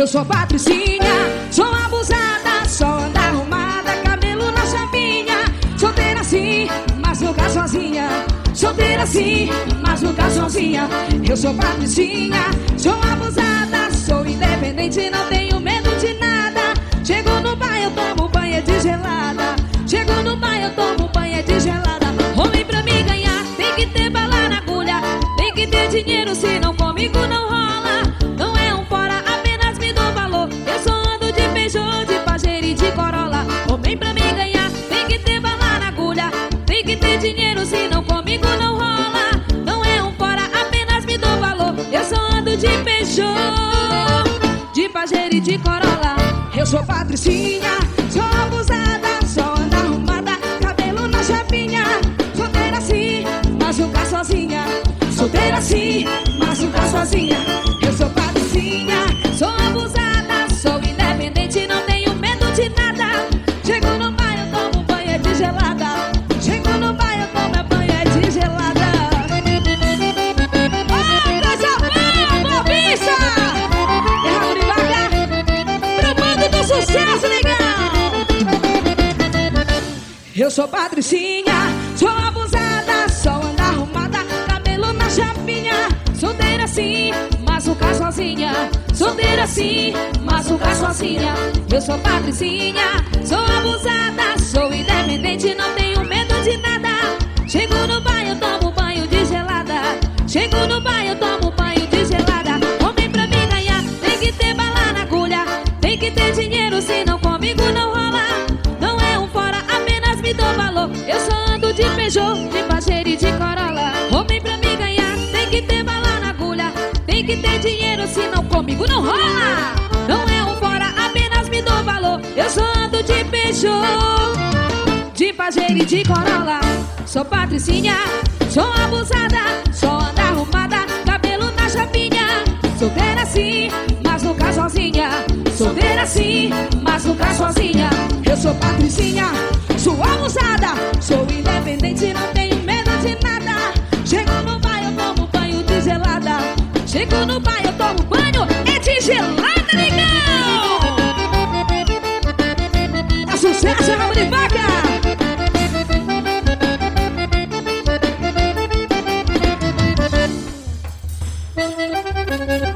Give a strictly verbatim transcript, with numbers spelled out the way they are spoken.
Eu sou Patricinha, sou abusada, só ando arrumada, cabelo na chapinha. Solteira assim, mas nunca sozinha. Solteira assim, mas nunca sozinha. Eu sou Patricinha, sou abusada, sou independente, não tenho medo de nada. Chego no bar, eu tomo banho de gelada. Chego no bar, eu tomo banho de gelada. Homem pra me ganhar, tem que ter bala na agulha. Tem que ter dinheiro, senão comigo não rola. Não é um fora, apenas me dou valor. Eu só ando de Peugeot, de Pajero e de Corolla. Homem pra me ganhar, tem que ter bala na agulha. Tem que ter dinheiro, senão comigo não rola. Não é um fora, apenas me dou valor. Eu só ando de Peugeot, de Pajero e de Corolla. Eu sou Patricinha, sou abusada, só ando arrumada, cabelo na chapinha. Solteira assim, mas nunca sozinha. Solteira assim, mas nunca sozinha. Eu sou Patricinha, sou abusada, sou independente, não tenho medo de nada. Chego no bar, eu tomo banho de gelada. Chego no bar, eu tomo banho de gelada. Oh, coisa boa, bobiça! Errado de vaga, pro mundo do sucesso, legal! Eu sou Patricinha, sou abusada, só ando arrumada, cabelo na chapinha. Solteira sim, mas nunca sozinha. Solteira sim, mas nunca sozinha. Eu sou Patricinha, sou abusada, sou independente, não tenho medo de nada. Chego no bar, eu tomo banho de gelada. Chego no bar, eu tomo banho de gelada. Homem pra me ganhar, tem que ter bala na agulha. Tem que ter dinheiro, senão comigo não rola. Não é um fora, apenas me dou valor. Eu só ando de Peugeot, de Pajero e de Corolla. Homem pra me ganhar, tem que ter bala na agulha. Tem que ter dinheiro, senão comigo não rola. Não é um fora, apenas me dou valor. Eu só ando de Peugeot, de Pajero e de Corolla. Sou Patricinha, sou abusada, só ando arrumada, cabelo na chapinha. Solteira sim, mas nunca sozinha. Solteira sim, mas nunca sozinha. Eu sou Patricinha, sou abusada, sou independente, não tenho medo de nada. Chego no bar, eu tomo banho de gelada. Chego no bar, eu tomo banho é de gelada, legal! É sucesso, é rabo de vaca! Thank you.